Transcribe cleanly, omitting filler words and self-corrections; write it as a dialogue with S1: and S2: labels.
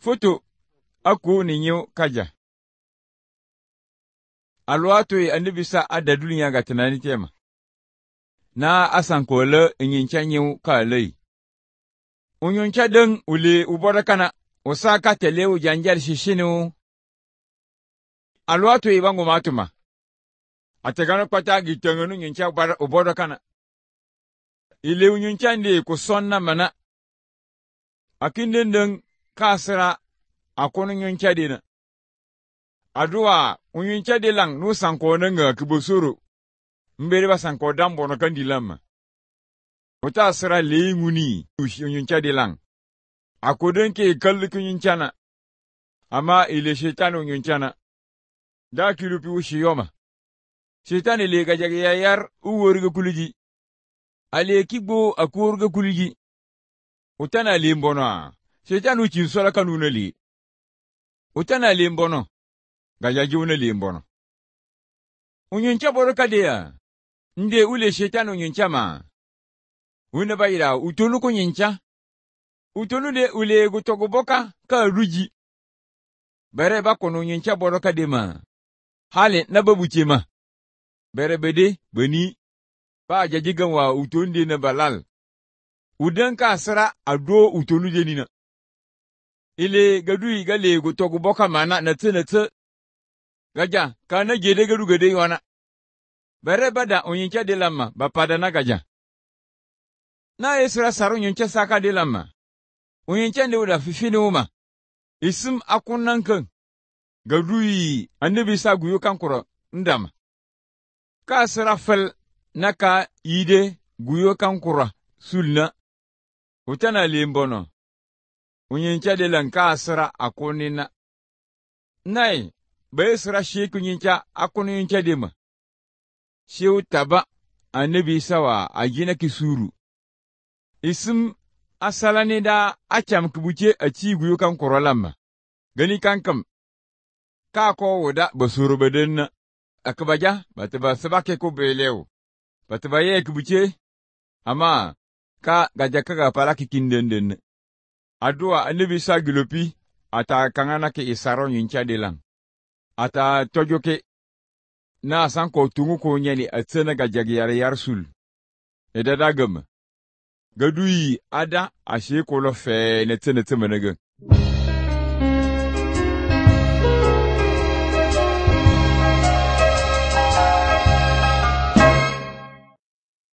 S1: Foto aku ni nyu kaja. Alwatu anibisa adadunya ga tunani tema. Na asankole nyincha nyu ka lei. Unyuncha den ule ubora kana osaka teleu janjal shishinu. Alwatu ibangu matuma. Ategana pata gitengenu nyincha ubora kana. Ile unyuncha ndi kusonna mana. Akindendeng kasra akono nyuncha dina. Adua unyuncha de lang no sanko nga kibosoro. Mbere ba sanko dambo no kandilama. Uta asra le nguni unyuncha de lang. Akodenke kalli kunyunchana. Ama ile shetani unyunchana. Da kilupi ushiyoma. Shetani le gajagayar uworga kuligi. Ale kibo akurga kuligi. Utana le mbono. Shetani uchinsola kanuna li. Utana le mbono. Gajaji una le mbono. Unyuncha boroka dea. Nde ule shetani unyuncha ma. Una bayira utonu kunyuncha. Utonu de ule gutogoboka ka ruji. Bere bakono unyuncha boroka de ma. Hale nababuche ma. Bere bede bani. Ba jajigan wa utonu de na balal. Udanka asra ado utonu de nina. Ile gadui gale gutogoboka mana na tse. Gaja, kana gede gadu gede wana. Bere bada unyincha de lama, bapada na gaja. Na esra saru unyincha saka de lama. Unyincha de uda fifini uma. Isim akunankan. Gadui, anibisa guyo kankura, ndama. Ka asra fel, naka ide guyo kankura, sulna. Utana limbono. Unyincha de lanka asra akunina. Nai. Baisra sheku nyincha akunu nyincha dema. Shew taba anabi sawa ajina kisuru. Isim asalani da acham kibuche achigu yukan korolama. Gani kankam. Kako wada basuru badenna. Akabaja bataba sabake ko belew. Bataba ye kibuche. Ama ka gajakaga palaki kindenden. Adua anabi sa gilopi ata kangana ke isaro nyincha delang. Ata tojoke na sanko tungu ko nyani atsena gajagi yar sul. Edada gama. Gadui ada ashe kolo fe ne tsene tsemenaga.